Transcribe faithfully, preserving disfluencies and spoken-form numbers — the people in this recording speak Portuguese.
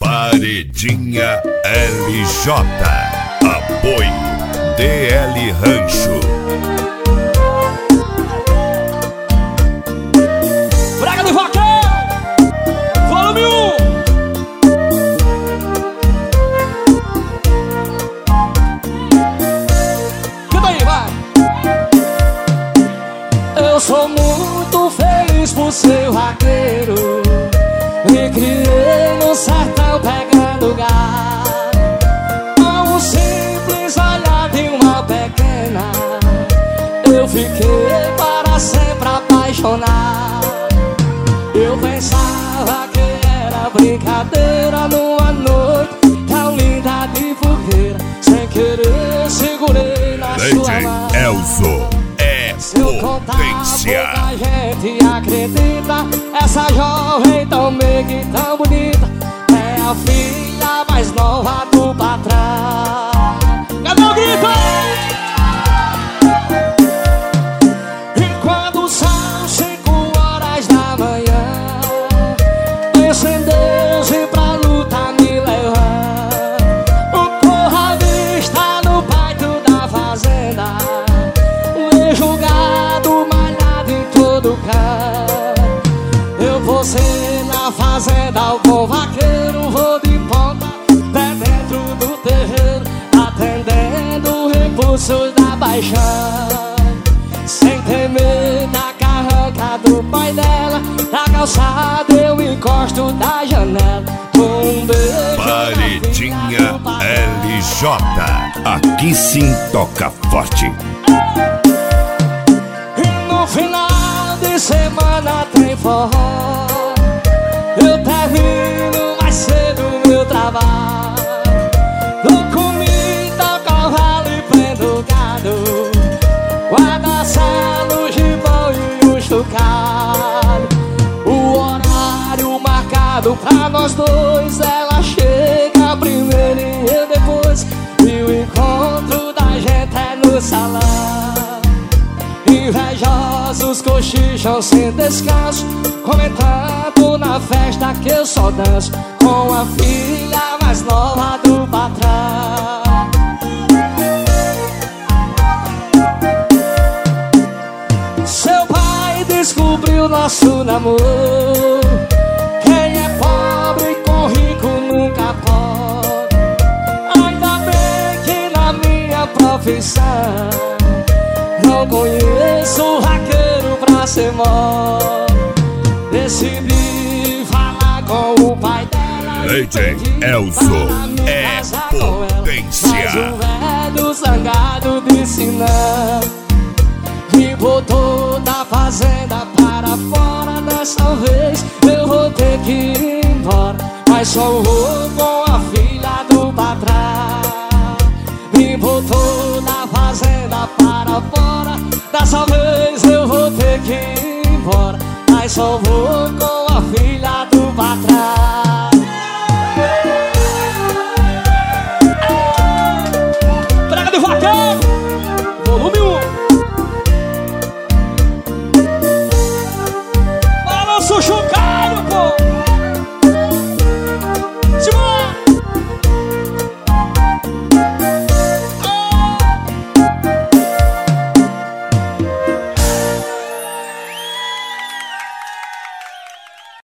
Paredinha L J. Apoio D L Rancho. Braga do Vaqueiro, volume um. Canta aí, vai. Eu sou muito feliz por ser vaqueiro. Me criei no sertão pegando gado. Com um simples olhar de uma pequena, eu fiquei para sempre apaixonado. Eu pensava que era brincadeira numa noite tão linda de fogueira. Sem querer segurei na sua mão. Elzo é potência. A gente acredita, essa jovem tão meiga e tão bonita é a filha mais nova do patrão. Cadê o grito? E quando são cinco horas da manhã, penso em Deus e pra luta me levar. O corravista no pátio da fazenda, vejo o gado malhado em todo canto. Eu vou ser na fazenda, o bom vaqueiro, vou de ponta até dentro do terreiro, atendendo repulsos da paixão. Sem temer da carranca do pai dela, na calçada eu encosto da janela. Um beijo. Paredinha L J. Aqui sim toca forte. E no final de semana tem forró. Eu termino mais cedo meu trabalho. Dou comida ao cavalo e prendo gado, guarda salo, gibão e o chocalho. O horário marcado pra nós dois, ela chega primeiro e eu depois. E o encontro da gente é no salão. Invejosos cochicham sem descanso, comentando na festa que eu só danço com a filha mais nova do patrão. Seu pai descobriu nosso namoro. Quem é pobre com rico nunca pode. Ainda bem que na minha profissão não conheço vaqueiro pra ser mole. Decidi falar com o pai dela. Leite Elzo é potência. Mas o velho zangado disse não e botou da fazenda para fora. Dessa vez eu vou ter que ir embora, mas só vou com a filha do patrão. Me botou da fazenda para fora. Dessa vez eu vou ter que ir embora, mas só vou com